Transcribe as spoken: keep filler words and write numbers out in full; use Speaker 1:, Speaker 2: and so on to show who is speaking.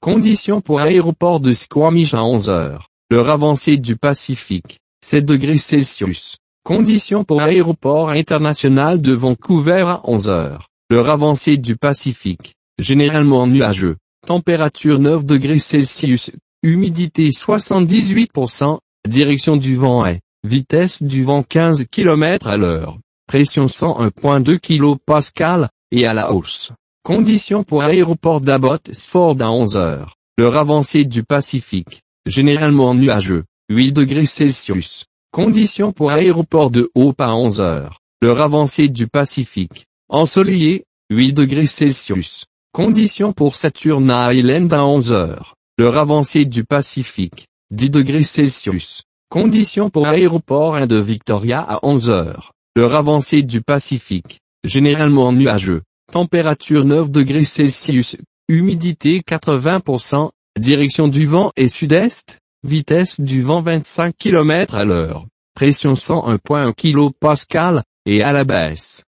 Speaker 1: Conditions pour aéroport de Squamish à onze heures. L'heure avancée du Pacifique, sept degrés Celsius. Conditions pour aéroport international de Vancouver à onze heures. L'heure avancée du Pacifique, généralement nuageux. Température neuf degrés Celsius. Humidité soixante-dix-huit pour cent. Direction du vent est, vitesse du vent quinze kilomètres à l'heure. Pression cent un virgule deux kilopascales, et à la hausse. Conditions pour aéroport d'Abbotsford à onze heures. L'heure avancée du Pacifique, généralement nuageux, huit degrés Celsius. Conditions pour aéroport de Hope à onze heures. L'heure avancée du Pacifique, ensoleillé, huit degrés Celsius. Conditions pour Saturn Island à onze heures. L'heure avancée du Pacifique, dix degrés Celsius. Conditions pour aéroport de Victoria à onze heures. L'heure avancée du Pacifique, généralement nuageux. Température neuf degrés Celsius. Humidité quatre-vingts pour cent. Direction du vent est sud-est. Vitesse du vent vingt-cinq kilomètres à l'heure. Pression cent un virgule un kilopascales, et à la baisse.